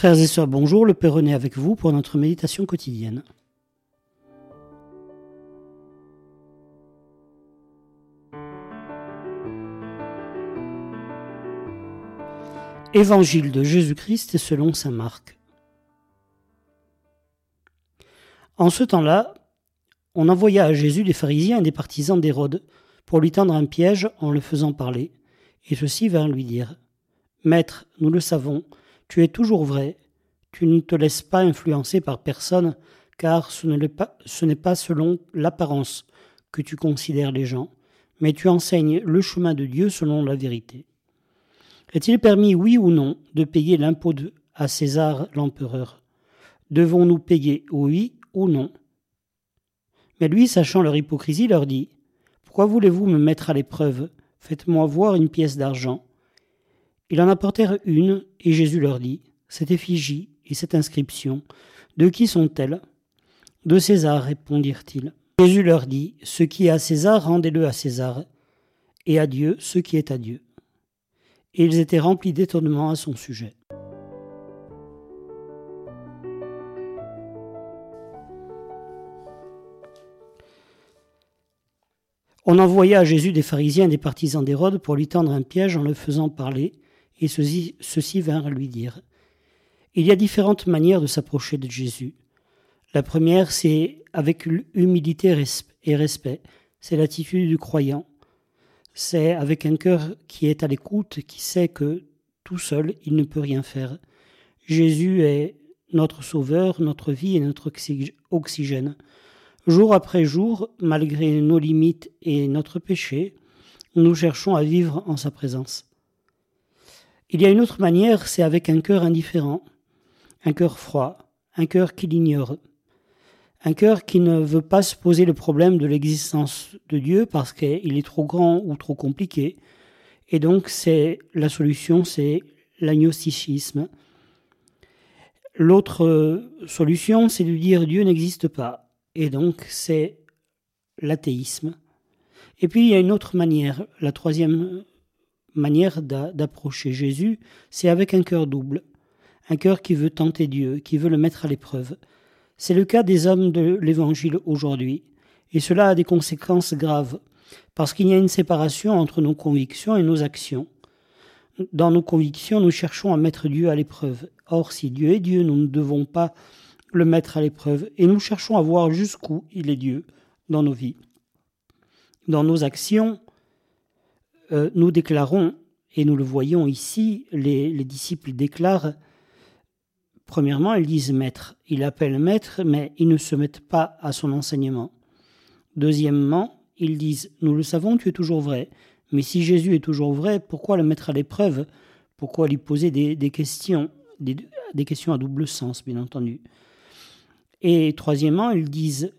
Frères et sœurs, bonjour, le Père René avec vous pour notre méditation quotidienne. Évangile de Jésus-Christ selon saint Marc. En ce temps-là, on envoya à Jésus des pharisiens et des partisans d'Hérode pour lui tendre un piège en le faisant parler, et ceux-ci vinrent lui dire : « Maître, nous le savons, tu es toujours vrai, tu ne te laisses pas influencer par personne, car ce n'est pas selon l'apparence que tu considères les gens, mais tu enseignes le chemin de Dieu selon la vérité. Est-il permis, oui ou non, de payer l'impôt à César l'empereur ? Devons-nous payer, oui ou non ? Mais lui, sachant leur hypocrisie, leur dit : Pourquoi voulez-vous me mettre à l'épreuve ? Faites-moi voir une pièce d'argent. Ils en apportèrent une, et Jésus leur dit : Cette effigie et cette inscription, de qui sont-elles ? De César, répondirent-ils. Jésus leur dit : Ce qui est à César, rendez-le à César, et à Dieu ce qui est à Dieu. Et ils étaient remplis d'étonnement à son sujet. On envoya à Jésus des pharisiens et des partisans d'Hérode pour lui tendre un piège en le faisant parler, et ceux-ci vinrent lui dire : Il y a différentes manières de s'approcher de Jésus. La première, c'est avec humilité et respect. C'est l'attitude du croyant. C'est avec un cœur qui est à l'écoute, qui sait que tout seul, il ne peut rien faire. Jésus est notre sauveur, notre vie et notre oxygène. Jour après jour, malgré nos limites et notre péché, nous cherchons à vivre en sa présence. Il y a une autre manière, c'est avec un cœur indifférent, un cœur froid, un cœur qui l'ignore, un cœur qui ne veut pas se poser le problème de l'existence de Dieu parce qu'il est trop grand ou trop compliqué. Et donc, la solution, c'est l'agnosticisme. L'autre solution, c'est de dire Dieu n'existe pas. Et donc, c'est l'athéisme. Et puis, il y a une autre manière, la troisième manière d'approcher Jésus, c'est avec un cœur double. Un cœur qui veut tenter Dieu, qui veut le mettre à l'épreuve. C'est le cas des hommes de l'Évangile aujourd'hui. Et cela a des conséquences graves, parce qu'il y a une séparation entre nos convictions et nos actions. Dans nos convictions, nous cherchons à mettre Dieu à l'épreuve. Or, si Dieu est Dieu, nous ne devons pas le mettre à l'épreuve. Et nous cherchons à voir jusqu'où il est Dieu dans nos vies. Dans nos actions, nous déclarons, et nous le voyons ici, les disciples déclarent. Premièrement, ils disent maître. Ils l'appellent maître, mais ils ne se mettent pas à son enseignement. Deuxièmement, ils disent nous le savons, tu es toujours vrai. Mais si Jésus est toujours vrai, pourquoi le mettre à l'épreuve ? Pourquoi lui poser des questions à double sens, bien entendu. Et troisièmement, ils disent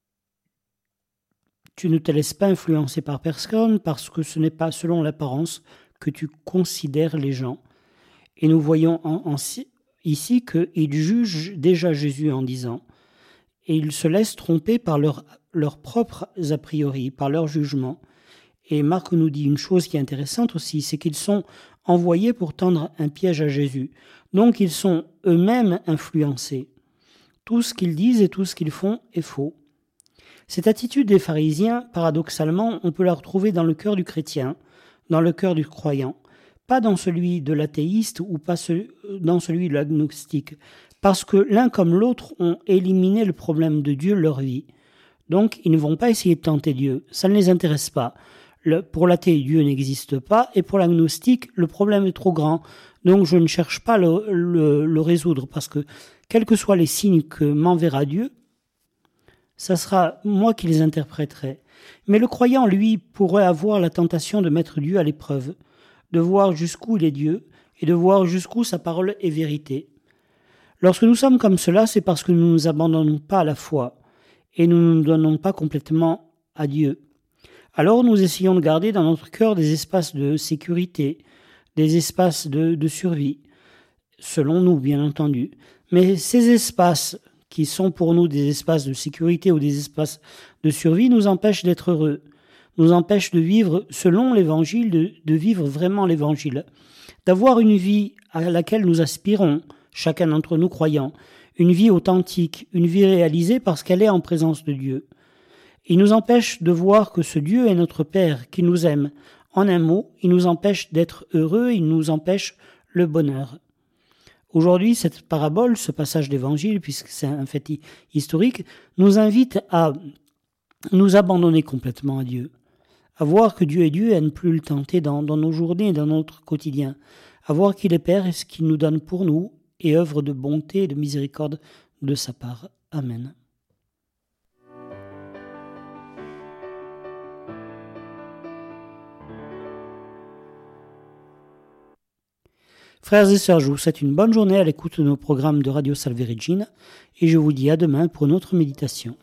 tu ne te laisses pas influencer par personne parce que ce n'est pas selon l'apparence que tu considères les gens. Et nous voyons ici qu'ils jugent déjà Jésus en disant, et ils se laissent tromper par leurs propres a priori, par leur jugement. Et Marc nous dit une chose qui est intéressante aussi, c'est qu'ils sont envoyés pour tendre un piège à Jésus. Donc ils sont eux-mêmes influencés. Tout ce qu'ils disent et tout ce qu'ils font est faux. Cette attitude des pharisiens, paradoxalement, on peut la retrouver dans le cœur du chrétien, dans le cœur du croyant. Pas dans celui de l'athéiste ou pas dans celui de l'agnostique, parce que l'un comme l'autre ont éliminé le problème de Dieu de leur vie. Donc, ils ne vont pas essayer de tenter Dieu, ça ne les intéresse pas. Pour l'athée, Dieu n'existe pas, et pour l'agnostique, le problème est trop grand, donc je ne cherche pas le résoudre, parce que quels que soient les signes que m'enverra Dieu, ça sera moi qui les interpréterai. Mais le croyant, lui, pourrait avoir la tentation de mettre Dieu à l'épreuve, de voir jusqu'où il est Dieu et de voir jusqu'où sa parole est vérité. Lorsque nous sommes comme cela, c'est parce que nous ne nous abandonnons pas à la foi et nous ne nous donnons pas complètement à Dieu. Alors nous essayons de garder dans notre cœur des espaces de sécurité, des espaces de survie, selon nous bien entendu. Mais ces espaces qui sont pour nous des espaces de sécurité ou des espaces de survie nous empêchent d'être heureux, nous empêchent de vivre selon l'Évangile, de vivre vraiment l'Évangile, d'avoir une vie à laquelle nous aspirons, chacun d'entre nous croyants, une vie authentique, une vie réalisée parce qu'elle est en présence de Dieu. Il nous empêche de voir que ce Dieu est notre Père, qui nous aime. En un mot, il nous empêche d'être heureux, il nous empêche le bonheur. Aujourd'hui, cette parabole, ce passage d'évangile, puisque c'est un fait historique, nous invite à nous abandonner complètement à Dieu, à voir que Dieu est Dieu et à ne plus le tenter dans nos journées et dans notre quotidien, à voir qu'il est Père et ce qu'il nous donne pour nous et œuvre de bonté et de miséricorde de sa part. Amen. Frères et sœurs, je vous souhaite une bonne journée à l'écoute de nos programmes de Radio Salve Regina et je vous dis à demain pour notre méditation.